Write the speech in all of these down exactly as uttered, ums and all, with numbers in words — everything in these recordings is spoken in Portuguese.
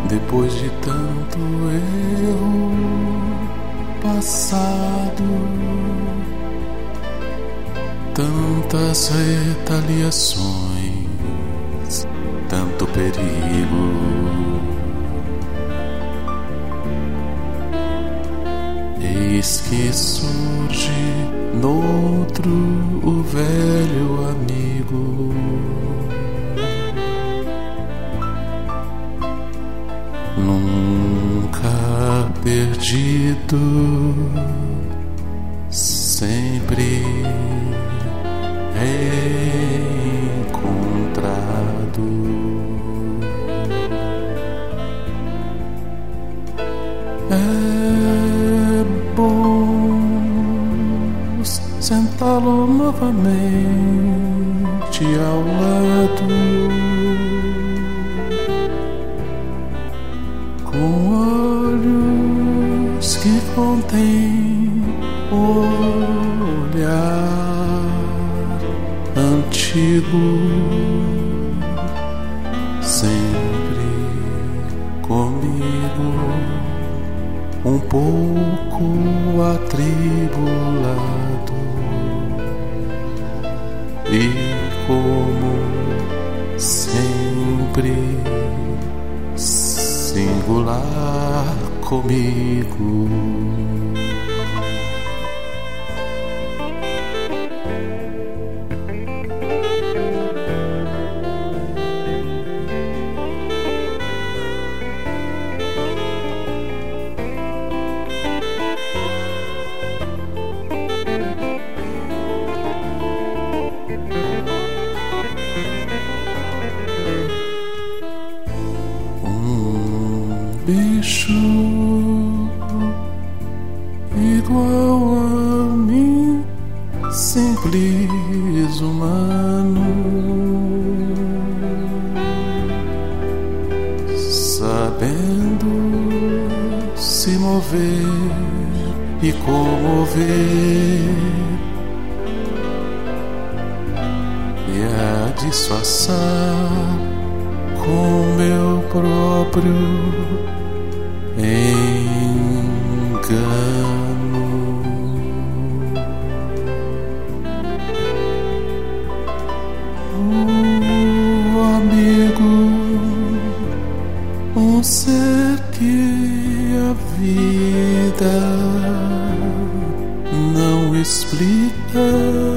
Depois de tanto erro passado, tantas retaliações, tanto perigo, eis que surge noutro o velho amigo. Nunca perdido, sempre reencontrado. É bom sentá-lo novamente ao lado, com olhos que contêm olhar antigo, sempre comigo, um pouco atribulado, e como sempre singular comigo. Bicho igual a mim, simples humano, sabendo se mover e comover, e a disfarçar com meu próprio engano. O amigo, um ser que a vida não explica,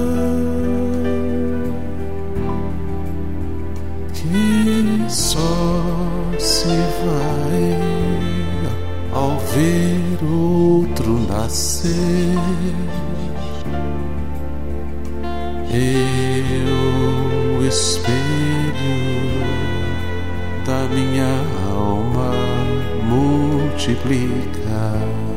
que só se vai ao ver outro nascer. Eu, espelho da minha alma, multiplica